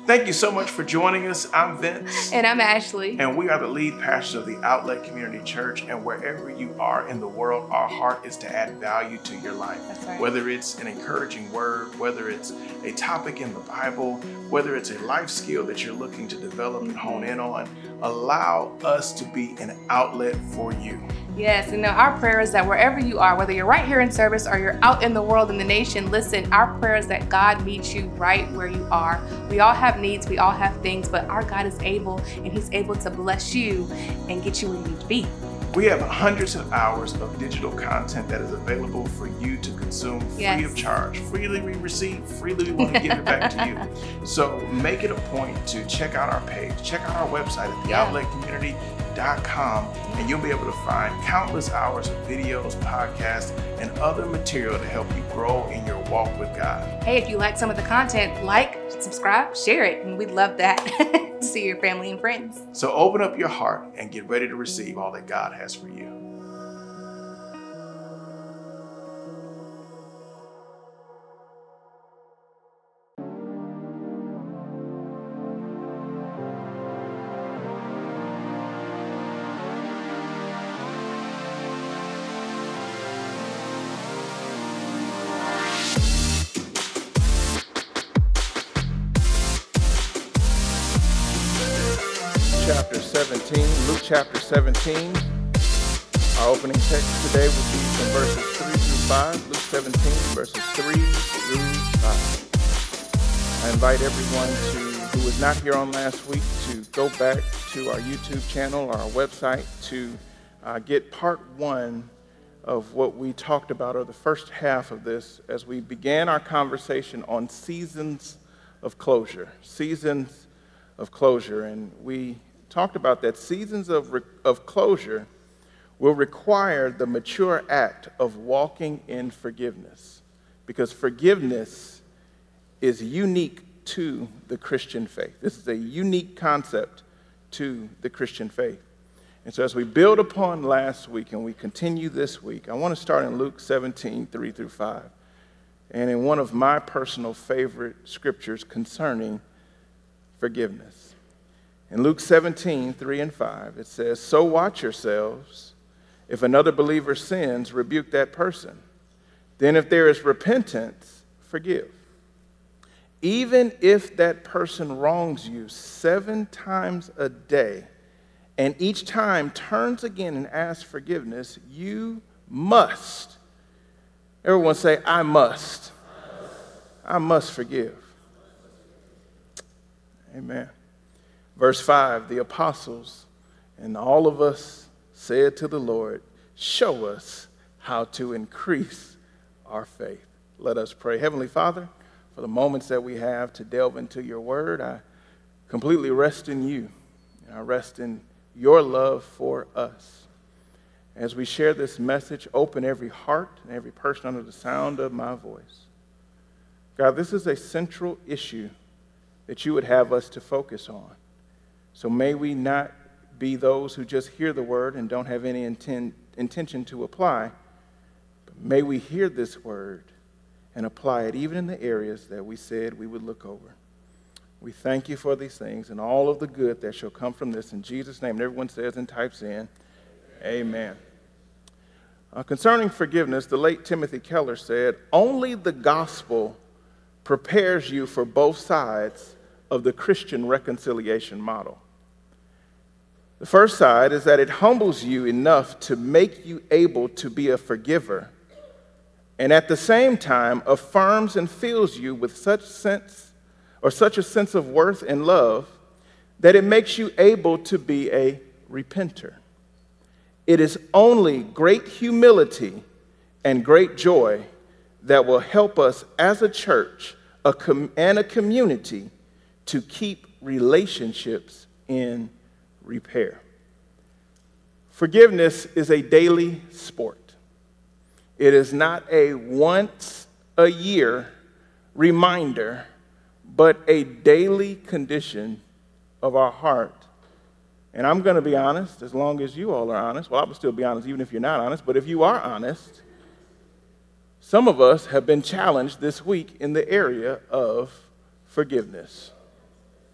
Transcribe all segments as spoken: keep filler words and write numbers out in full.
Thank you so much for joining us. I'm Vince. And I'm Ashley. And we are the lead pastors of the Outlet Community Church. And wherever you are in the world, our heart is to add value to your life. That's right. Whether it's an encouraging word, whether it's a topic in the Bible, whether it's a life skill that you're looking to develop and hone in on, allow us to be an outlet for you. Yes, and our prayer is that wherever you are, whether you're right here in service or you're out in the world, in the nation, listen, our prayer is that God meets you right where you are. We all have needs, we all have things, but our God is able, and He's able to bless you and get you where you need to be. We have hundreds of hours of digital content that is available for you to consume free Yes. of charge. Freely we receive, freely we want to give it back to you. So make it a point to check out our page, check out our website at the outlet community dot com, and you'll be able to find countless hours of videos, podcasts, and other material to help you grow in your walk with God. Hey, if you like some of the content, like, subscribe, share it, and we'd love that to see your family and friends. So open up your heart and get ready to receive all that God has for you. Chapter seventeen, Luke chapter seventeen. Our opening text today will be from verses three through five. Luke seventeen, verses three through five. I invite everyone to, who was not here on last week, to go back to our YouTube channel or our website to uh, get part one of what we talked about, or the first half of this, as we began our conversation on seasons of closure. Seasons of closure. And we talked about that seasons of, re- of closure will require the mature act of walking in forgiveness, because forgiveness is unique to the Christian faith. This is a unique concept to the Christian faith. And so as we build upon last week and we continue this week, I want to start in Luke seventeen, three through five, and in one of my personal favorite scriptures concerning forgiveness. In Luke seventeen, three and five, it says, "So watch yourselves. If another believer sins, rebuke that person. Then if there is repentance, forgive. Even if that person wrongs you seven times a day, and each time turns again and asks forgiveness, you must," everyone say, I must. I must forgive. Amen. Verse five, the apostles and all of us said to the Lord, "Show us how to increase our faith." Let us pray. Heavenly Father, for the moments that we have to delve into your word, I completely rest in you. And I rest in your love for us. As we share this message, open every heart and every person under the sound of my voice. God, this is a central issue that you would have us to focus on. So may we not be those who just hear the word and don't have any intent, intention to apply, but may we hear this word and apply it even in the areas that we said we would look over. We thank you for these things and all of the good that shall come from this. In Jesus' name, and everyone says and types in, amen. Uh, concerning forgiveness, the late Timothy Keller said, "Only the gospel prepares you for both sides of the Christian reconciliation model. The first side is that it humbles you enough to make you able to be a forgiver, and at the same time affirms and fills you with such sense or such a sense of worth and love that it makes you able to be a repenter. It is only great humility and great joy that will help us as a church a com- and a community to keep relationships in repair." Forgiveness is a daily sport. It is not a once a year reminder, but a daily condition of our heart. And I'm going to be honest, as long as you all are honest. Well, I will still be honest even if you're not honest, but if you are honest, some of us have been challenged this week in the area of forgiveness.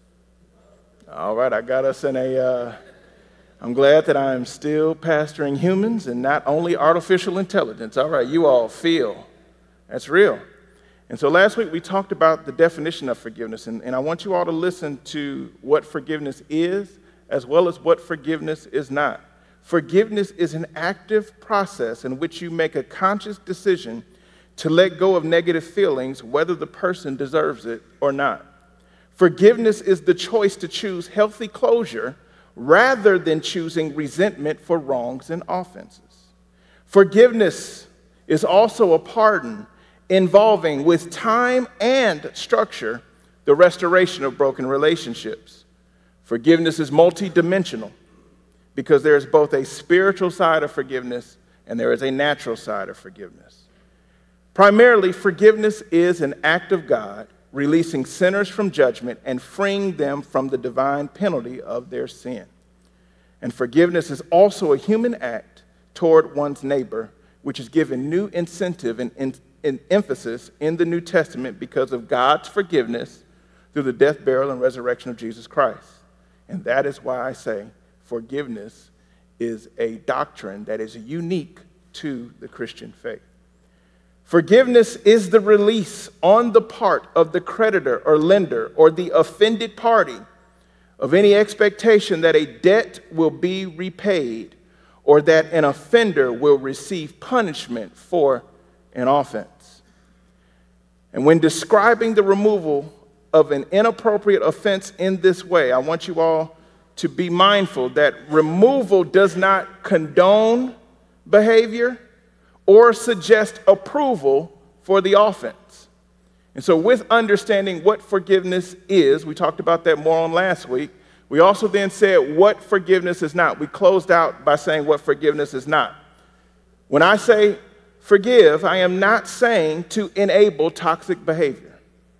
All right, I got us in a, uh, I'm glad that I'm still pastoring humans and not only artificial intelligence. All right, you all feel. That's real. And so last week we talked about the definition of forgiveness, and, and I want you all to listen to what forgiveness is as well as what forgiveness is not. Forgiveness is an active process in which you make a conscious decision to let go of negative feelings, whether the person deserves it or not. Forgiveness is the choice to choose healthy closure rather than choosing resentment for wrongs and offenses. Forgiveness is also a pardon involving, with time and structure, the restoration of broken relationships. Forgiveness is multidimensional because there is both a spiritual side of forgiveness and there is a natural side of forgiveness. Primarily, forgiveness is an act of God releasing sinners from judgment and freeing them from the divine penalty of their sin. And forgiveness is also a human act toward one's neighbor, which is given new incentive and, and, and emphasis in the New Testament because of God's forgiveness through the death, burial, and resurrection of Jesus Christ. And that is why I say forgiveness is a doctrine that is unique to the Christian faith. Forgiveness is the release on the part of the creditor or lender or the offended party of any expectation that a debt will be repaid or that an offender will receive punishment for an offense. And when describing the removal of an inappropriate offense in this way, I want you all to be mindful that removal does not condone behavior or suggest approval for the offense. And so with understanding what forgiveness is, we talked about that more on last week, we also then said what forgiveness is not. We closed out by saying what forgiveness is not. When I say forgive, I am not saying to enable toxic behavior.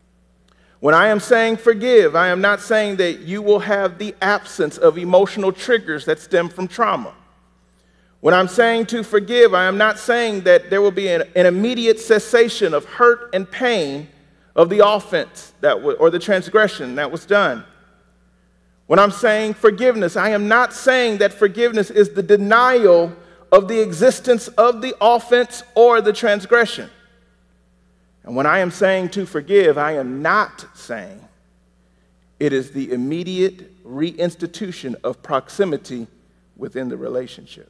When I am saying forgive, I am not saying that you will have the absence of emotional triggers that stem from trauma. When I'm saying to forgive, I am not saying that there will be an, an immediate cessation of hurt and pain of the offense that w- or the transgression that was done. When I'm saying forgiveness, I am not saying that forgiveness is the denial of the existence of the offense or the transgression. And when I am saying to forgive, I am not saying it is the immediate reinstitution of proximity within the relationship.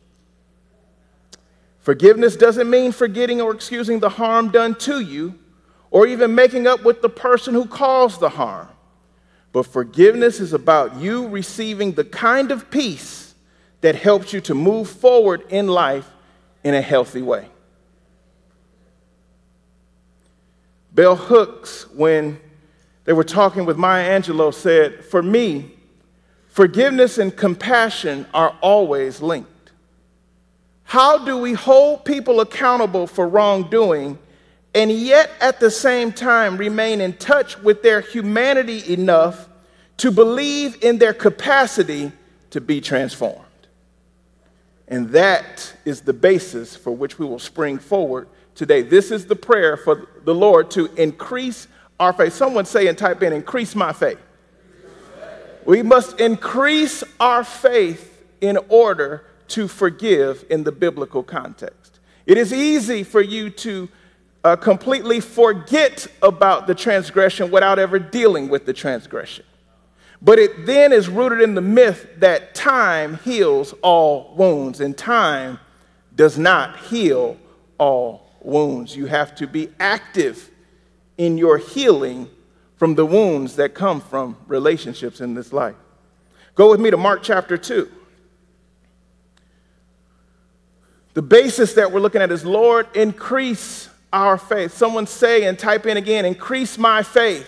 Forgiveness doesn't mean forgetting or excusing the harm done to you or even making up with the person who caused the harm. But forgiveness is about you receiving the kind of peace that helps you to move forward in life in a healthy way. Bell Hooks, when they were talking with Maya Angelou, said, "For me, forgiveness and compassion are always linked. How do we hold people accountable for wrongdoing and yet at the same time remain in touch with their humanity enough to believe in their capacity to be transformed?" And that is the basis for which we will spring forward today. This is the prayer for the Lord to increase our faith. Someone say and type in, increase my faith. We must increase our faith in order to forgive in the biblical context. It is easy for you to uh, completely forget about the transgression without ever dealing with the transgression. But it then is rooted in the myth that time heals all wounds, and time does not heal all wounds. You have to be active in your healing from the wounds that come from relationships in this life. Go with me to Mark chapter two. The basis that we're looking at is, Lord, increase our faith. Someone say and type in again, increase my faith.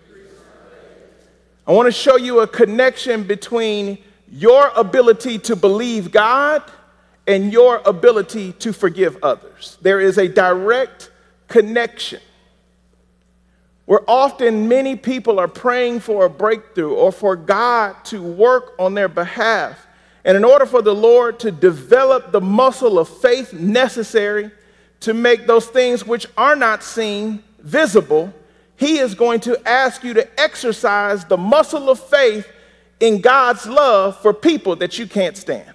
I want to show you a connection between your ability to believe God and your ability to forgive others. There is a direct connection. Where often many people are praying for a breakthrough or for God to work on their behalf. And in order for the Lord to develop the muscle of faith necessary to make those things which are not seen visible, He is going to ask you to exercise the muscle of faith in God's love for people that you can't stand.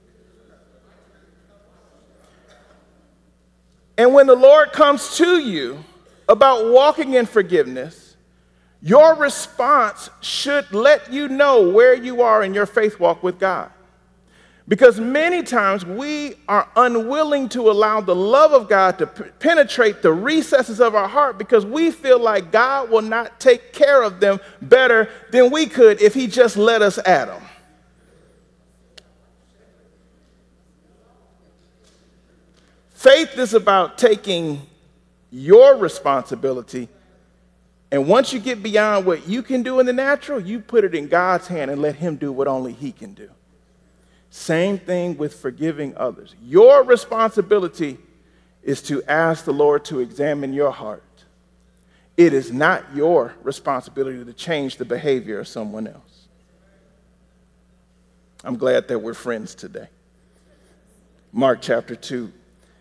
And when the Lord comes to you about walking in forgiveness, your response should let you know where you are in your faith walk with God. Because many times we are unwilling to allow the love of God to p- penetrate the recesses of our heart because we feel like God will not take care of them better than we could if he just let us at them. Faith is about taking your responsibility, and once you get beyond what you can do in the natural, you put it in God's hand and let him do what only he can do. Same thing with forgiving others. Your responsibility is to ask the Lord to examine your heart. It is not your responsibility to change the behavior of someone else. I'm glad that we're friends today. Mark chapter two.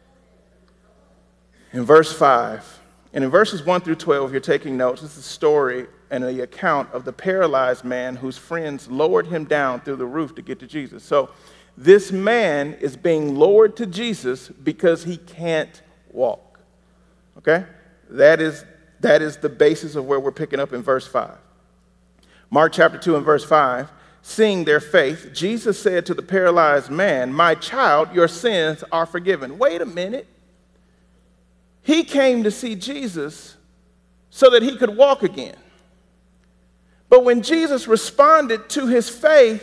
In verse five, and in verses one through twelve, if you're taking notes, this is a story and the account of the paralyzed man whose friends lowered him down through the roof to get to Jesus. So this man is being lowered to Jesus because he can't walk. Okay? That is, that is the basis of where we're picking up in verse five. Mark chapter two and verse five, seeing their faith, Jesus said to the paralyzed man, "My child, your sins are forgiven." Wait a minute. He came to see Jesus so that he could walk again. But when Jesus responded to his faith,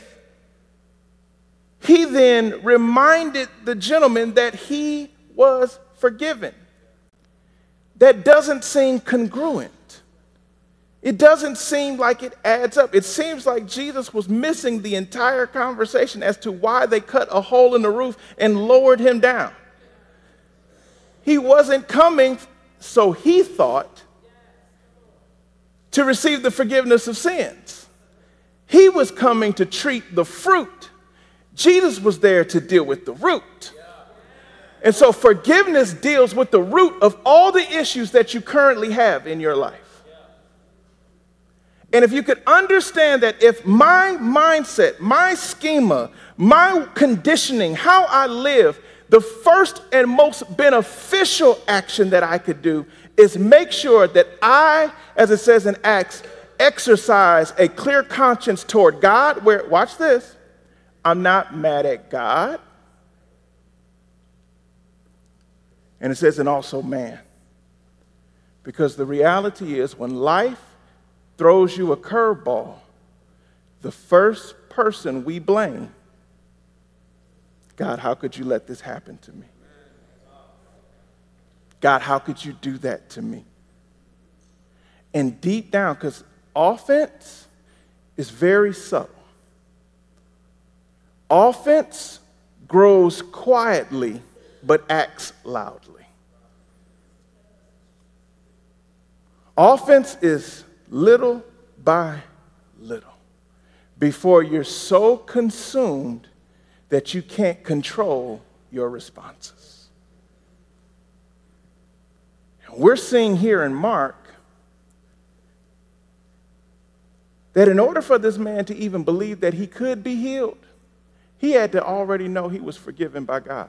he then reminded the gentleman that he was forgiven. That doesn't seem congruent. It doesn't seem like it adds up. It seems like Jesus was missing the entire conversation as to why they cut a hole in the roof and lowered him down. He wasn't coming, so he thought, to receive the forgiveness of sins. He was coming to treat the fruit. Jesus was there to deal with the root. And so forgiveness deals with the root of all the issues that you currently have in your life. And if you could understand that if my mindset, my schema, my conditioning, how I live, the first and most beneficial action that I could do is make sure that I, as it says in Acts, exercise a clear conscience toward God, where, watch this, I'm not mad at God. And it says, and also man. Because the reality is, when life throws you a curveball, the first person we blame, God, how could you let this happen to me? God, how could you do that to me? And deep down, because offense is very subtle. Offense grows quietly but acts loudly. Offense is little by little before you're so consumed that you can't control your responses. And we're seeing here in Mark that in order for this man to even believe that he could be healed, he had to already know he was forgiven by God.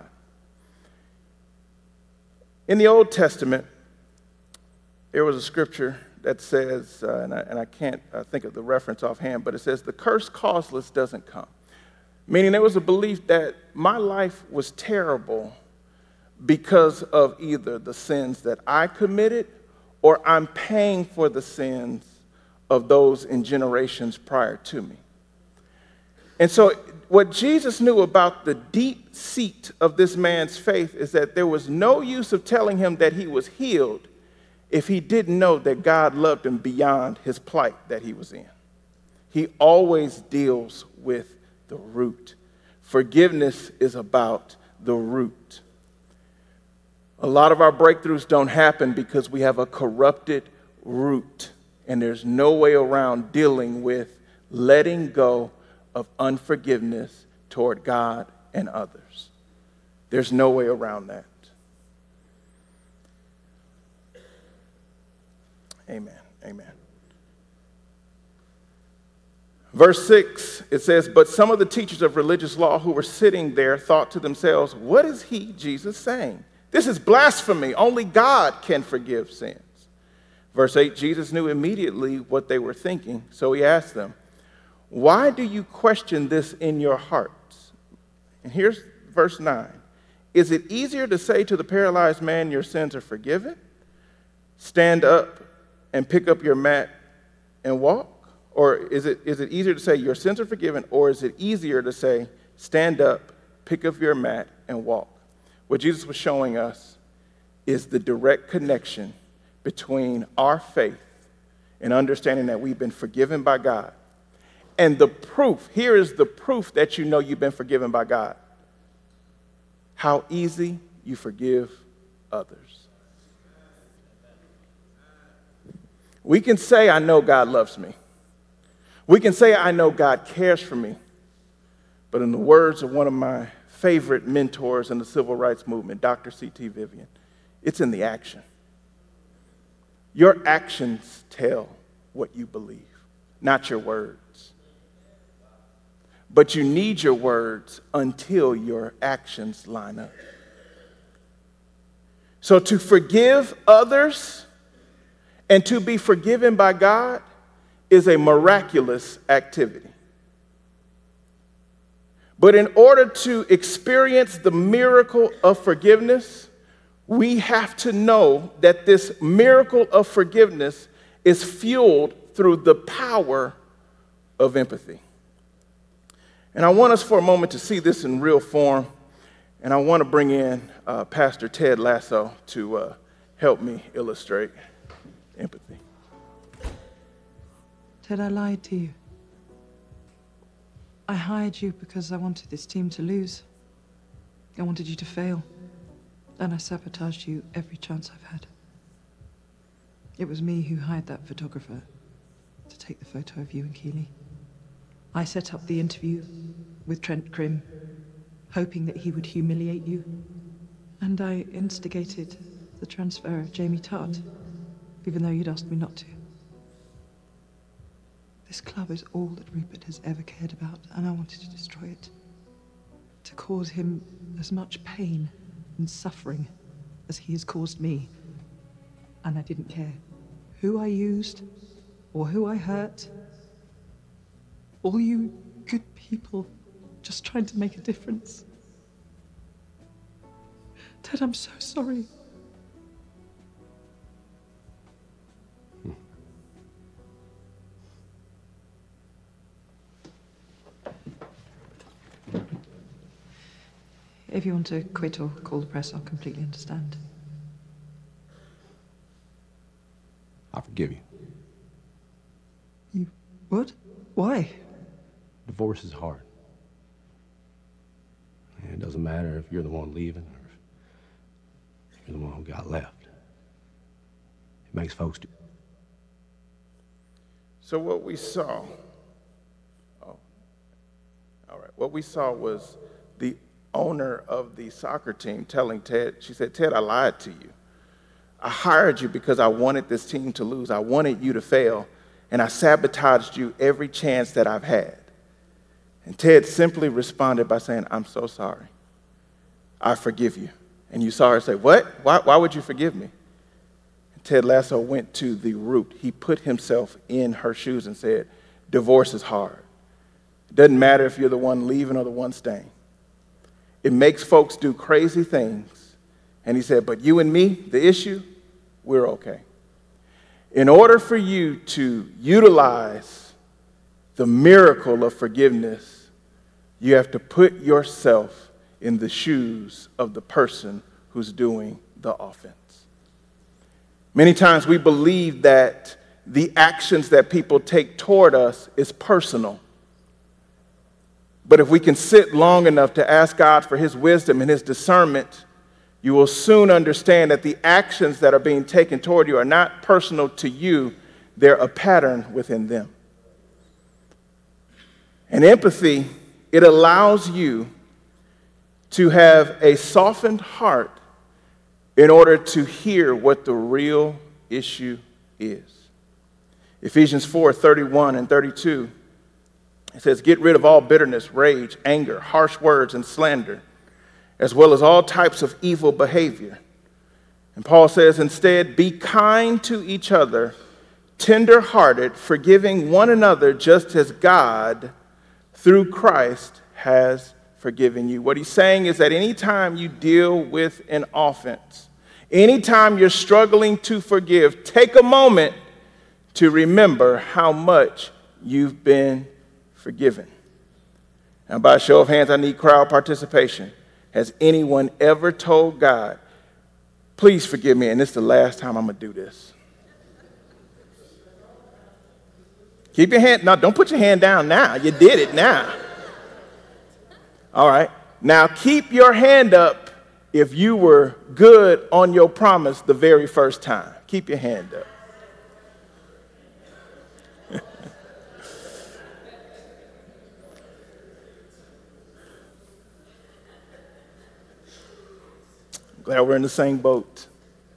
In the Old Testament, there was a scripture that says, uh, and, I, and I can't uh, think of the reference offhand, but it says, the curse causeless doesn't come. Meaning there was a belief that my life was terrible because of either the sins that I committed or I'm paying for the sins of those in generations prior to me. And so what Jesus knew about the deep seat of this man's faith is that there was no use of telling him that he was healed if he didn't know that God loved him beyond his plight that he was in. He always deals with the root. Forgiveness is about the root. A lot of our breakthroughs don't happen because we have a corrupted root, and there's no way around dealing with letting go of unforgiveness toward God and others. There's no way around that. Amen. Amen. Verse six, it says, but some of the teachers of religious law who were sitting there thought to themselves, what is he, Jesus, saying? This is blasphemy. Only God can forgive sins. Verse eight, Jesus knew immediately what they were thinking, so he asked them, why do you question this in your hearts? And here's verse nine. Is it easier to say to the paralyzed man, your sins are forgiven? Stand up and pick up your mat and walk? Or is it, is it easier to say your sins are forgiven, or is it easier to say stand up, pick up your mat, and walk? What Jesus was showing us is the direct connection between our faith and understanding that we've been forgiven by God. And the proof, here is the proof that you know you've been forgiven by God. How easy you forgive others. We can say, I know God loves me. We can say, I know God cares for me. But in the words of one of my favorite mentors in the civil rights movement, Doctor C T Vivian, it's in the action. Your actions tell what you believe, not your words. But you need your words until your actions line up. So to forgive others and to be forgiven by God is a miraculous activity. But in order to experience the miracle of forgiveness, we have to know that this miracle of forgiveness is fueled through the power of empathy. And I want us for a moment to see this in real form, and I want to bring in uh, Pastor Ted Lasso to uh, help me illustrate empathy. Ted, I lied to you. I hired you because I wanted this team to lose. I wanted you to fail. And I sabotaged you every chance I've had. It was me who hired that photographer to take the photo of you and Keeley. I set up the interview with Trent Crimm, hoping that he would humiliate you. And I instigated the transfer of Jamie Tart, even though you'd asked me not to. This club is all that Rupert has ever cared about, and I wanted to destroy it. To cause him as much pain and suffering as he has caused me. And I didn't care who I used or who I hurt. All you good people just trying to make a difference. Ted, I'm so sorry. If you want to quit or call the press, I'll completely understand. I forgive you. You what? Why? Divorce is hard. And it doesn't matter if you're the one leaving or if you're the one who got left. It makes folks do. So what we saw, oh, all right, what we saw was the owner of the soccer team telling Ted, she said, Ted, I lied to you. I hired you because I wanted this team to lose. I wanted you to fail, and I sabotaged you every chance that I've had. And Ted simply responded by saying, I'm so sorry. I forgive you. And you saw her say, what? Why, why would you forgive me? And Ted Lasso went to the root. He put himself in her shoes and said, divorce is hard. It doesn't matter if you're the one leaving or the one staying. It makes folks do crazy things. And he said, but you and me, the issue, we're okay. In order for you to utilize the miracle of forgiveness, you have to put yourself in the shoes of the person who's doing the offense. Many times we believe that the actions that people take toward us is personal. But if we can sit long enough to ask God for his wisdom and his discernment, you will soon understand that the actions that are being taken toward you are not personal to you, they're a pattern within them. And empathy, it allows you to have a softened heart in order to hear what the real issue is. Ephesians four, thirty-one and thirty-two It says, get rid of all bitterness, rage, anger, harsh words, and slander, as well as all types of evil behavior. And Paul says, instead, be kind to each other, tender-hearted, forgiving one another just as God, through Christ, has forgiven you. What he's saying is that anytime you deal with an offense, anytime you're struggling to forgive, take a moment to remember how much you've been forgiven. Now, by a show of hands, I need crowd participation. Has anyone ever told God, please forgive me, and this is the last time I'm going to do this? Keep your hand, no, don't put your hand down now. You did it now. All right. Now keep your hand up if you were good on your promise the very first time. Keep your hand up. Glad we're in the same boat.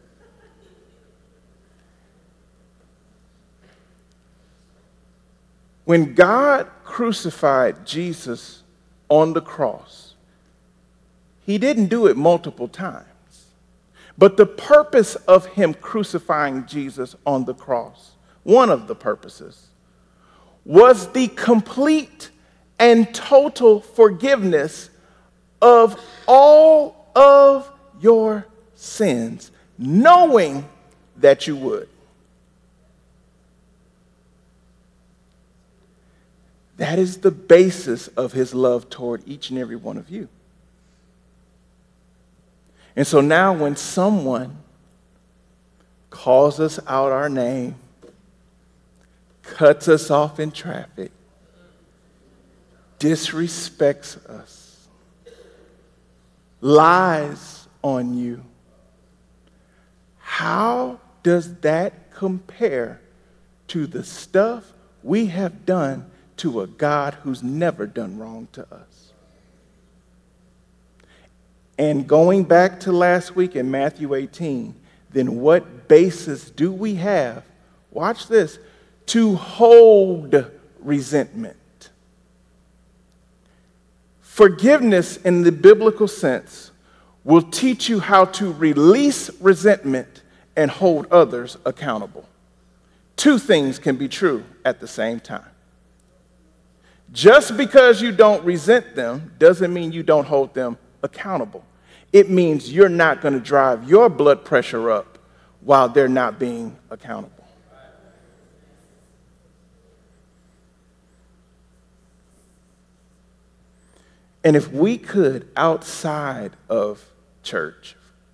When God crucified Jesus on the cross, he didn't do it multiple times. But the purpose of him crucifying Jesus on the cross, one of the purposes, was the complete and total forgiveness of all of your sins, knowing that you would. That is the basis of his love toward each and every one of you. And so now when someone calls us out our name, cuts us off in traffic, disrespects us, lies on you, how does that compare to the stuff we have done to a God who's never done wrong to us? And going back to last week in Matthew eighteen, then what basis do we have, watch this, to hold resentment? Forgiveness in the biblical sense will teach you how to release resentment and hold others accountable. Two things can be true at the same time. Just because you don't resent them doesn't mean you don't hold them accountable. It means you're not going to drive your blood pressure up while they're not being accountable. And if we could, outside of church,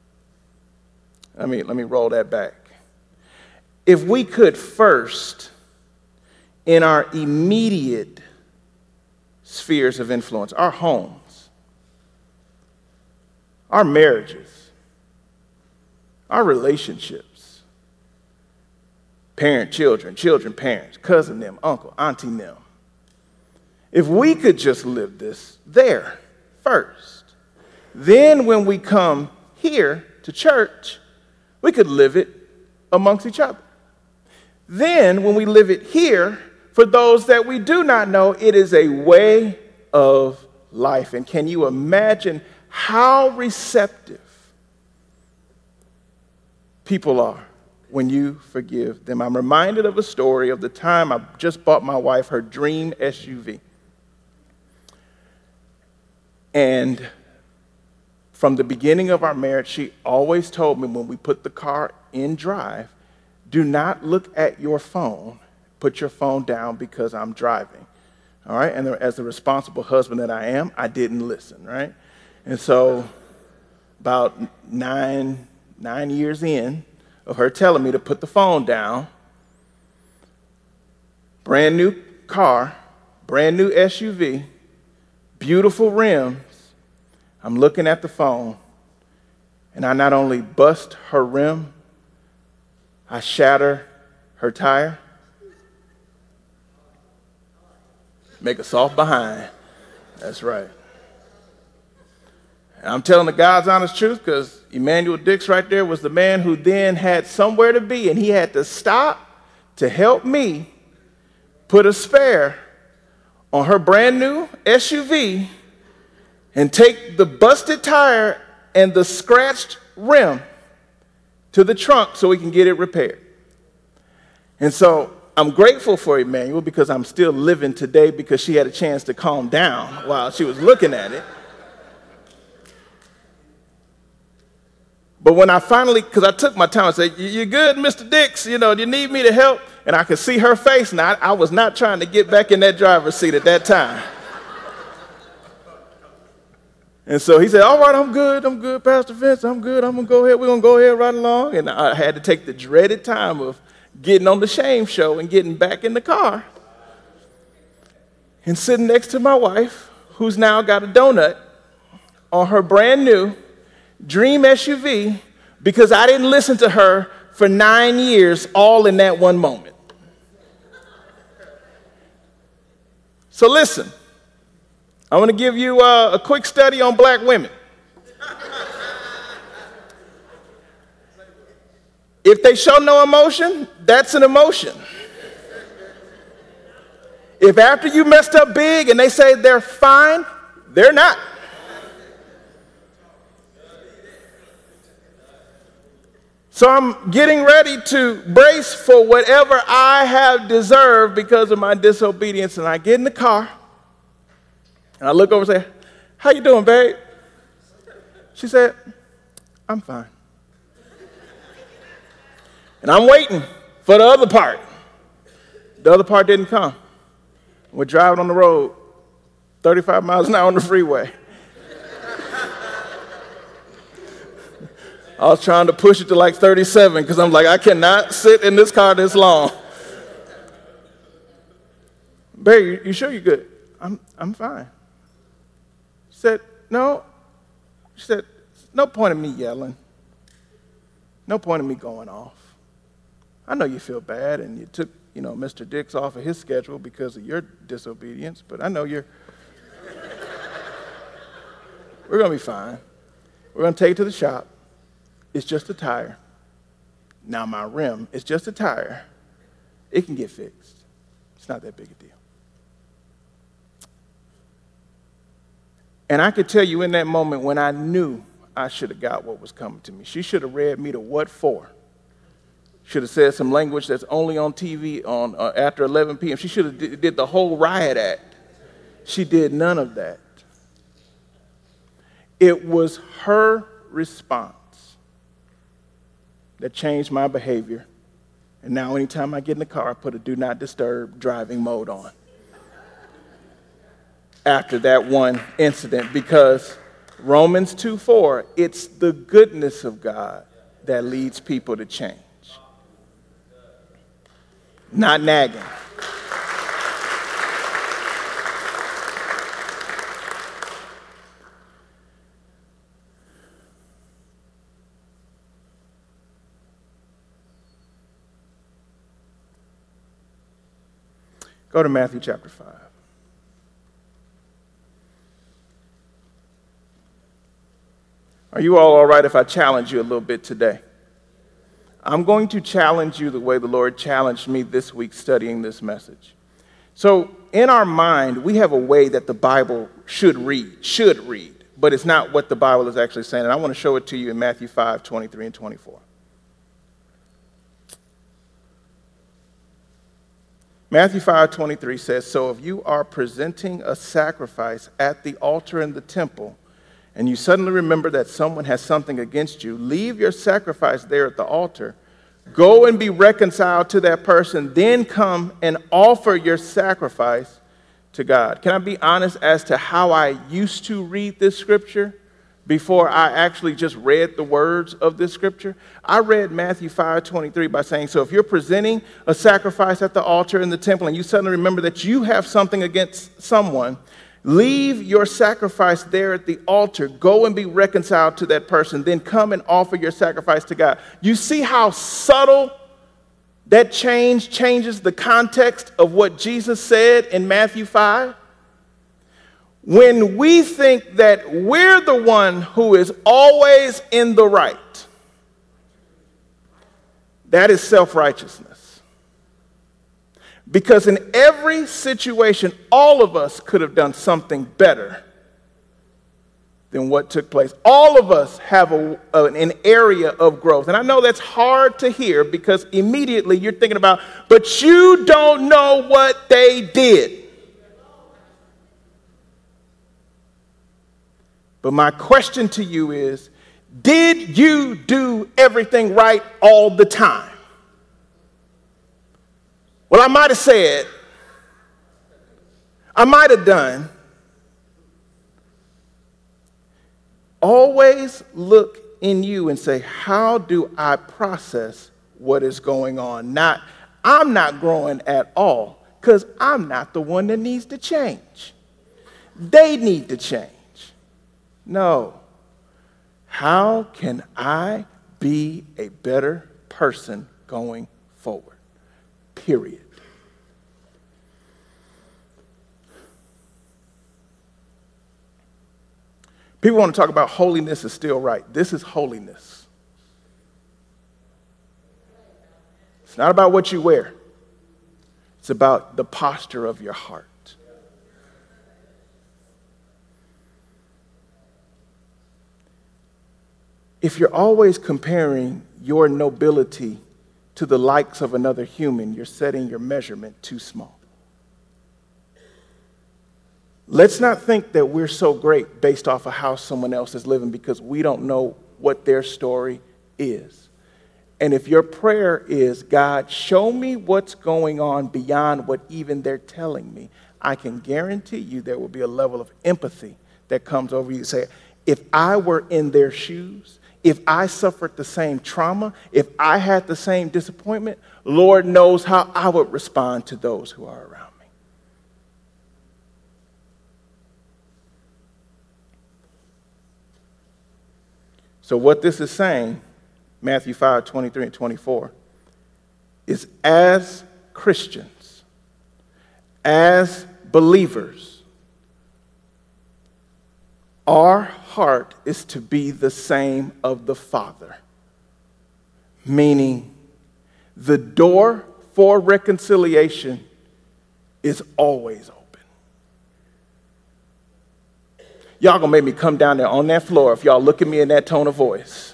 I mean, let me roll that back. If we could first, in our immediate spheres of influence, our homes, our marriages, our relationships, parent, children, children, parents, cousin them, uncle, auntie them, if we could just live this there first, then when we come here to church, we could live it amongst each other. Then when we live it here, for those that we do not know, it is a way of life. And can you imagine how receptive people are when you forgive them? I'm reminded of a story of the time I just bought my wife her dream S U V. And from the beginning of our marriage, she always told me when we put the car in drive, do not look at your phone. Put your phone down because I'm driving. All right? And as the responsible husband that I am, I didn't listen, right? And so about nine, nine years in of her telling me to put the phone down, brand new car, brand new S U V, beautiful rims, I'm looking at the phone, and I not only bust her rim, I shatter her tire, make a soft behind. That's right. And I'm telling the God's honest truth because Emmanuel Dix right there was the man who then had somewhere to be, and he had to stop to help me put a spare on her brand new S U V and take the busted tire and the scratched rim to the trunk so we can get it repaired. And so I'm grateful for Emmanuel because I'm still living today because she had a chance to calm down while she was looking at it. But when I finally, because I took my time and said, "You good, Mister Dix? You know, do you need me to help?" And I could see her face, and I, I was not trying to get back in that driver's seat at that time. And so he said, "All right, I'm good, I'm good, Pastor Vince, I'm good, I'm going to go ahead, we're going to go ahead right along." And I had to take the dreaded time of getting on the shame show and getting back in the car and sitting next to my wife, who's now got a donut on her brand new dream S U V because I didn't listen to her for nine years, all in that one moment. So listen, I want to give you uh, a quick study on black women. If they show no emotion, that's an emotion. If after you messed up big and they say they're fine, they're not. So I'm getting ready to brace for whatever I have deserved because of my disobedience. And I get in the car and I look over and say, "How you doing, babe?" She said, "I'm fine." And I'm waiting for the other part. The other part didn't come. We're driving on the road, thirty-five miles an hour on the freeway. I was trying to push it to like thirty-seven because I'm like, I cannot sit in this car this long. "Babe, you, you sure you're good?" I'm, I'm fine. She said, "No." She said, "No point in me yelling. No point in me going off. I know you feel bad and you took, you know, Mister Dix off of his schedule because of your disobedience, but I know you're, we're going to be fine. We're going to take it to the shop. It's just a tire. Now my rim is just a tire. It can get fixed. It's not that big a deal." And I could tell you in that moment when I knew I should have got what was coming to me. She should have read me the what for. Should have said some language that's only on T V on uh, after eleven p.m. She should have did, did the whole riot act. She did none of that. It was her response that changed my behavior. And now anytime I get in the car, I put a do not disturb driving mode on. After that one incident, because Romans two four, it's the goodness of God that leads people to change. Not nagging. Go to Matthew chapter five. Are you all all right if I challenge you a little bit today? I'm going to challenge you the way the Lord challenged me this week studying this message. So in our mind, we have a way that the Bible should read, should read, but it's not what the Bible is actually saying. And I want to show it to you in Matthew five, twenty-three and twenty-four. Matthew five, twenty-three says, "So if you are presenting a sacrifice at the altar in the temple, and you suddenly remember that someone has something against you, leave your sacrifice there at the altar. Go and be reconciled to that person, then come and offer your sacrifice to God." Can I be honest as to how I used to read this scripture before I actually just read the words of this scripture? I read Matthew five, twenty-three by saying, so if you're presenting a sacrifice at the altar in the temple and you suddenly remember that you have something against someone, leave your sacrifice there at the altar. Go and be reconciled to that person. Then come and offer your sacrifice to God. You see how subtle that change changes the context of what Jesus said in Matthew five? When we think that we're the one who is always in the right, that is self-righteousness. Because in every situation, all of us could have done something better than what took place. All of us have a, an area of growth. And I know that's hard to hear because immediately you're thinking about, but you don't know what they did. But my question to you is, did you do everything right all the time? Well, I might have said, I might have done. Always look in you and say, how do I process what is going on? Not, I'm not growing at all because I'm not the one that needs to change. They need to change. No. How can I be a better person going forward? Period. People want to talk about holiness is still right. This is holiness. It's not about what you wear. It's about the posture of your heart. If you're always comparing your nobility to the likes of another human, you're setting your measurement too small. Let's not think that we're so great based off of how someone else is living because we don't know what their story is. And if your prayer is, God, show me what's going on beyond what even they're telling me, I can guarantee you there will be a level of empathy that comes over you. Say, if I were in their shoes, if I suffered the same trauma, if I had the same disappointment, Lord knows how I would respond to those who are around me. So what this is saying, Matthew five, twenty-three and twenty-four, is as Christians, as believers, our heart is to be the same of the Father, meaning the door for reconciliation is always open. Y'all gonna make me come down there on that floor if y'all look at me in that tone of voice.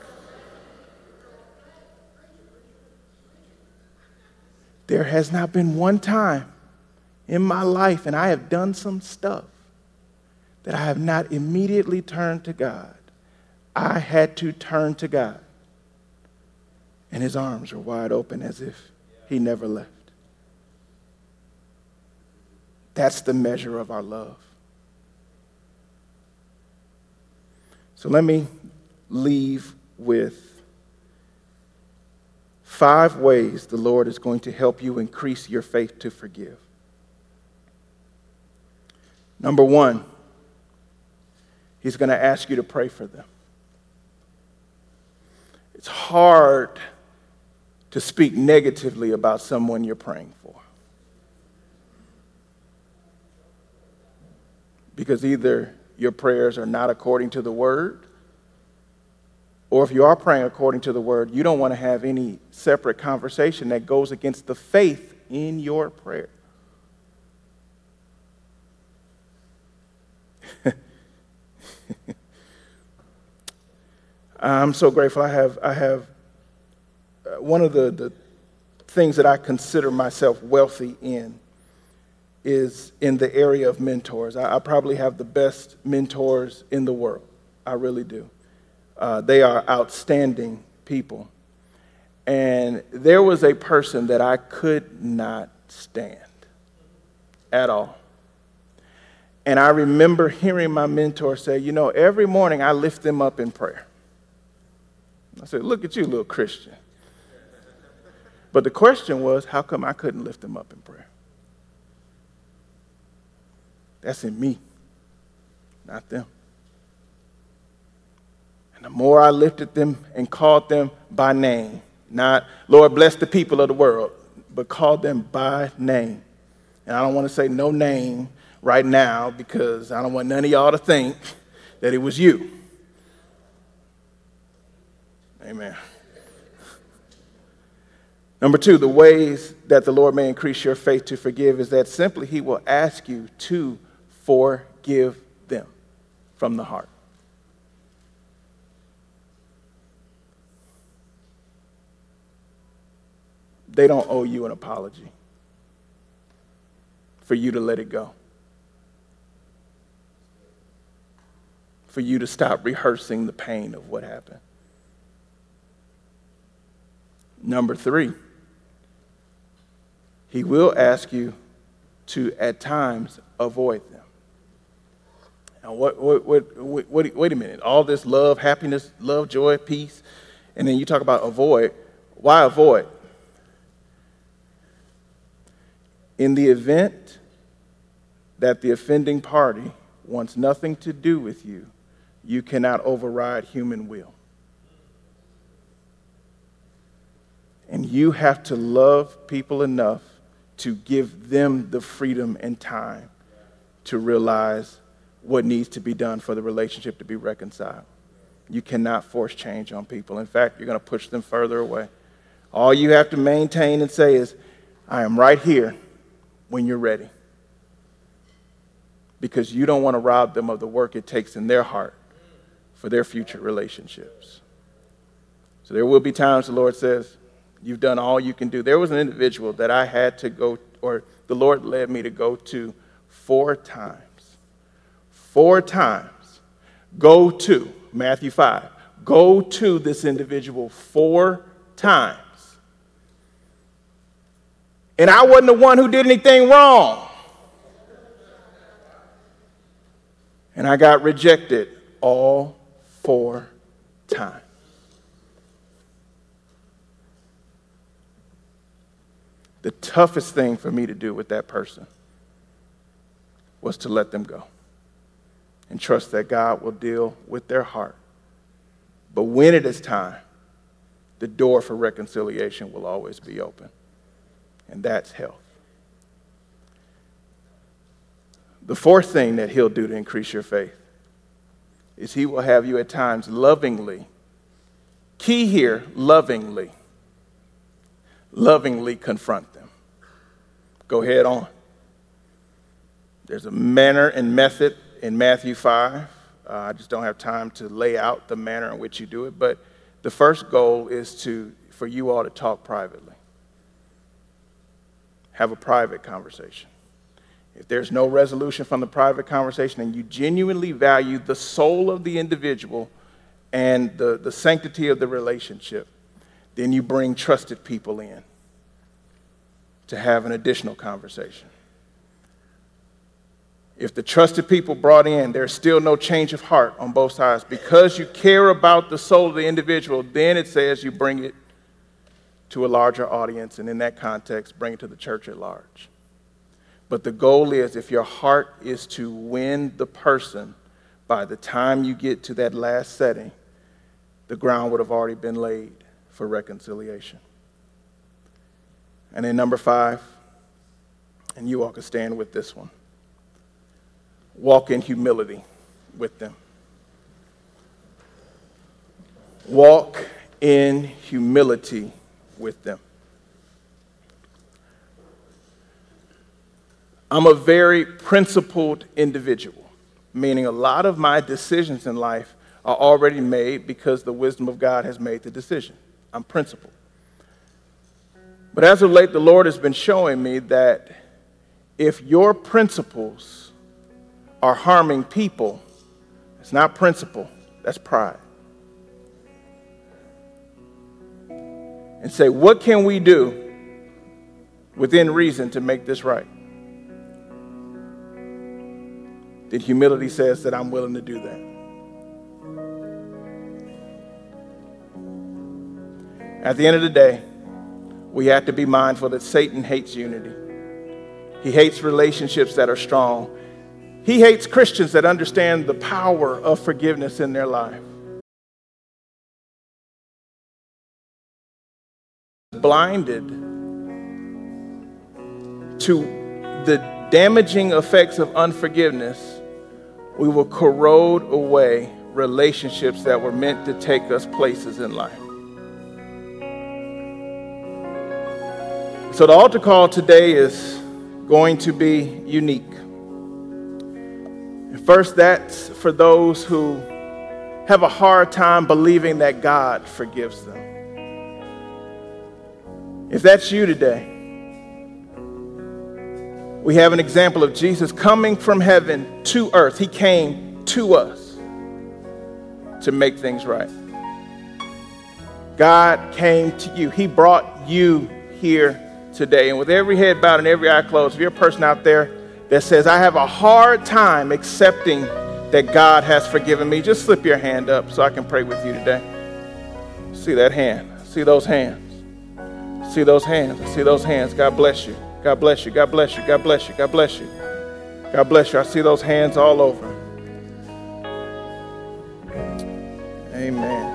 There has not been one time in my life, and I have done some stuff that I have not immediately turned to God. I had to turn to God. And his arms were wide open as if he never left. That's the measure of our love. So let me leave with five ways the Lord is going to help you increase your faith to forgive. Number one, he's going to ask you to pray for them. It's hard to speak negatively about someone you're praying for. Because either your prayers are not according to the word, or if you are praying according to the word, you don't want to have any separate conversation that goes against the faith in your prayer. I'm so grateful. I have, I have uh, one of the, the things that I consider myself wealthy in is in the area of mentors. I, I probably have the best mentors in the world. I really do. Uh, they are outstanding people. And there was a person that I could not stand at all. And I remember hearing my mentor say, you know, every morning I lift them up in prayer. I said, look at you, little Christian. But the question was, how come I couldn't lift them up in prayer? That's in me, not them. And the more I lifted them and called them by name, not, Lord, bless the people of the world, but called them by name. And I don't want to say no name right now because I don't want none of y'all to think that it was you. Amen. Number two, the ways that the Lord may increase your faith to forgive is that simply he will ask you to forgive them from the heart. They don't owe you an apology for you to let it go, for you to stop rehearsing the pain of what happened. Number three, he will ask you to, at times, avoid them. Now, what, what, what, what, what, wait a minute. All this love, happiness, love, joy, peace, and then you talk about avoid. Why avoid? In the event that the offending party wants nothing to do with you, you cannot override human will. And you have to love people enough to give them the freedom and time to realize what needs to be done for the relationship to be reconciled. You cannot force change on people. In fact, you're going to push them further away. All you have to maintain and say is, I am right here when you're ready. Because you don't want to rob them of the work it takes in their heart for their future relationships. So there will be times the Lord says, you've done all you can do. There was an individual that I had to go, or the Lord led me to go to four times. Four times. Go to, Matthew five. Go to this individual four times. And I wasn't the one who did anything wrong. And I got rejected all four times. The toughest thing for me to do with that person was to let them go and trust that God will deal with their heart. But when it is time, the door for reconciliation will always be open. And that's health. The fourth thing that he'll do to increase your faith is he will have you at times lovingly, key here, lovingly, lovingly confront them. Go head on. There's a manner and method in Matthew five. Uh, I just don't have time to lay out the manner in which you do it, but the first goal is to for you all to talk privately. Have a private conversation. If there's no resolution from the private conversation and you genuinely value the soul of the individual and the, the sanctity of the relationship, then you bring trusted people in to have an additional conversation. If the trusted people brought in, there's still no change of heart on both sides, because you care about the soul of the individual, then it says you bring it to a larger audience, and in that context, bring it to the church at large. But the goal is, if your heart is to win the person, by the time you get to that last setting, the ground would have already been laid for reconciliation. And then number five, and you all can stand with this one, walk in humility with them. Walk in humility with them. I'm a very principled individual, meaning a lot of my decisions in life are already made because the wisdom of God has made the decision. I'm principled. But as of late, the Lord has been showing me that if your principles are harming people, it's not principle, that's pride. And say, what can we do within reason to make this right? Then humility says that I'm willing to do that. At the end of the day, we have to be mindful that Satan hates unity. He hates relationships that are strong. He hates Christians that understand the power of forgiveness in their life. Blinded to the damaging effects of unforgiveness, we will corrode away relationships that were meant to take us places in life. So the altar call today is going to be unique. And first, that's for those who have a hard time believing that God forgives them. If that's you today, we have an example of Jesus coming from heaven to earth. He came to us to make things right. God came to you. He brought you here today. And with every head bowed and every eye closed, if you're a person out there that says, I have a hard time accepting that God has forgiven me, just slip your hand up so I can pray with you today. See that hand. See those hands. See those hands. See those hands. God bless you. God bless you. God bless you. God bless you. God bless you. God bless you. I see those hands all over. Amen.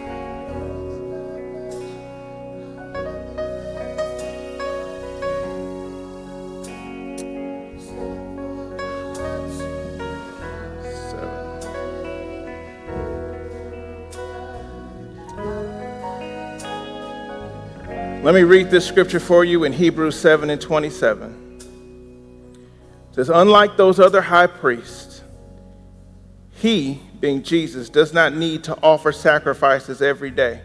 Let me read this scripture for you in Hebrews seven and twenty-seven. It says, unlike those other high priests, he, being Jesus, does not need to offer sacrifices every day.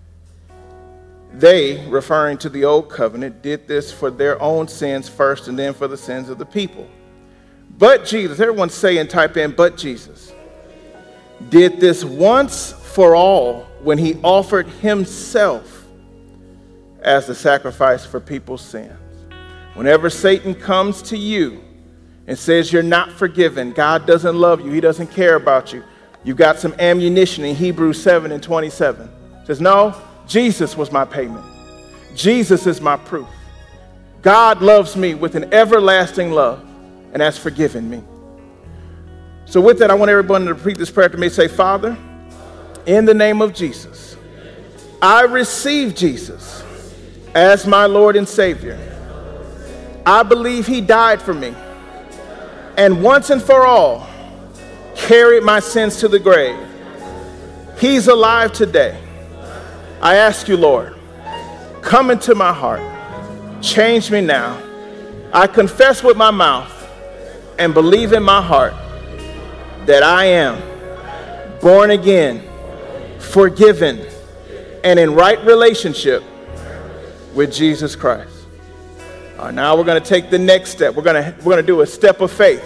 They, referring to the old covenant, did this for their own sins first and then for the sins of the people. But Jesus, everyone say and type in, but Jesus, did this once for all when he offered himself as the sacrifice for people's sins. Whenever Satan comes to you and says you're not forgiven, God doesn't love you, he doesn't care about you, you've got some ammunition in Hebrews seven and twenty-seven. It says, no, Jesus was my payment. Jesus is my proof. God loves me with an everlasting love and has forgiven me. So with that, I want everyone to repeat this prayer to me. Say, Father, in the name of Jesus, I receive Jesus as my Lord and Savior. I believe he died for me and once and for all carried my sins to the grave. He's alive today. I ask you, Lord, come into my heart. Change me now. I confess with my mouth and believe in my heart that I am born again, forgiven, and in right relationship with Jesus Christ. All right, now we're going to take the next step. We're going to we're going to do a step of faith.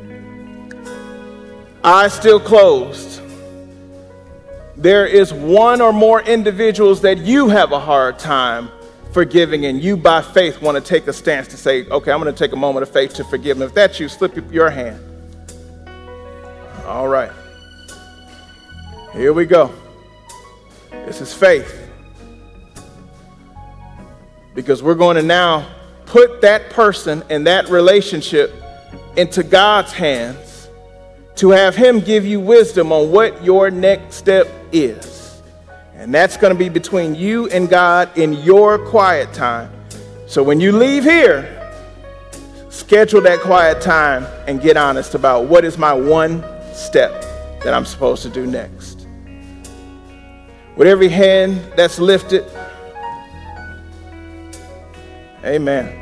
Eyes still closed. There is one or more individuals that you have a hard time forgiving, and you by faith want to take a stance to say, okay, I'm going to take a moment of faith to forgive them. If that's you, slip your hand. All right. Here we go. This is faith. Because we're going to now put that person and that relationship into God's hands to have him give you wisdom on what your next step is. And that's going to be between you and God in your quiet time. So when you leave here, schedule that quiet time and get honest about what is my one step that I'm supposed to do next. With every hand that's lifted, amen.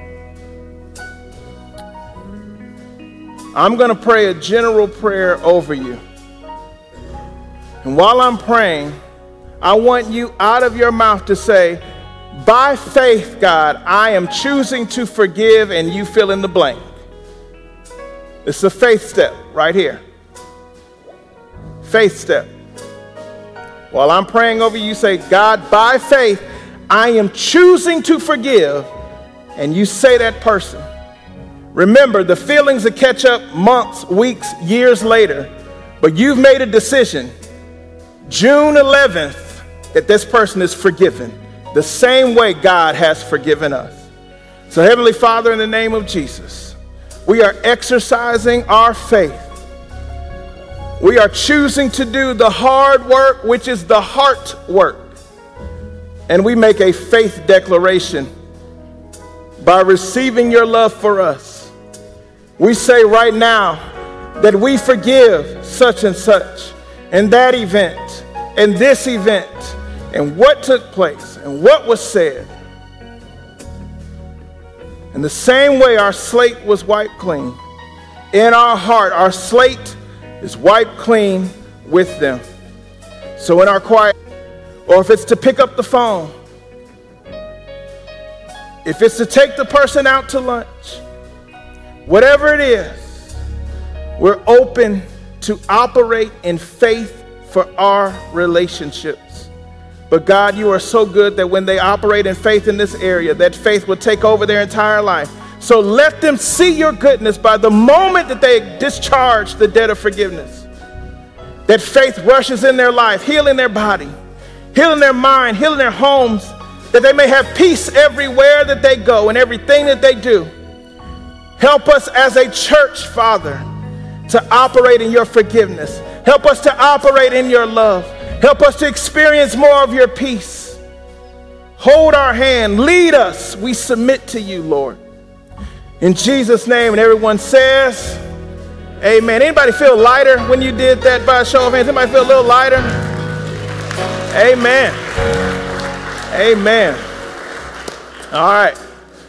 I'm going to pray a general prayer over you. And while I'm praying, I want you out of your mouth to say, by faith, God, I am choosing to forgive, and you fill in the blank. It's a faith step right here. Faith step. While I'm praying over you, say, God, by faith, I am choosing to forgive, and you say that person. Remember, the feelings will catch up months, weeks, years later, but you've made a decision, June eleventh, that this person is forgiven, the same way God has forgiven us. So, Heavenly Father, in the name of Jesus, we are exercising our faith. We are choosing to do the hard work, which is the heart work. And we make a faith declaration by receiving your love for us. We say right now that we forgive such and such, and that event, and this event, and what took place, and what was said. In the same way our slate was wiped clean, in our heart, our slate is wiped clean with them. So in our quiet, or if it's to pick up the phone, if it's to take the person out to lunch, whatever it is, we're open to operate in faith for our relationships. But God, you are so good that when they operate in faith in this area, that faith will take over their entire life. So let them see your goodness by the moment that they discharge the debt of forgiveness. That faith rushes in their life, healing their body, healing their mind, healing their homes, that they may have peace everywhere that they go and everything that they do. Help us as a church, Father, to operate in your forgiveness. Help us to operate in your love. Help us to experience more of your peace. Hold our hand, lead us. We submit to you, Lord. In Jesus' name, and everyone says, amen. Anybody feel lighter when you did that by a show of hands? Anybody feel a little lighter? Amen. Amen. All right.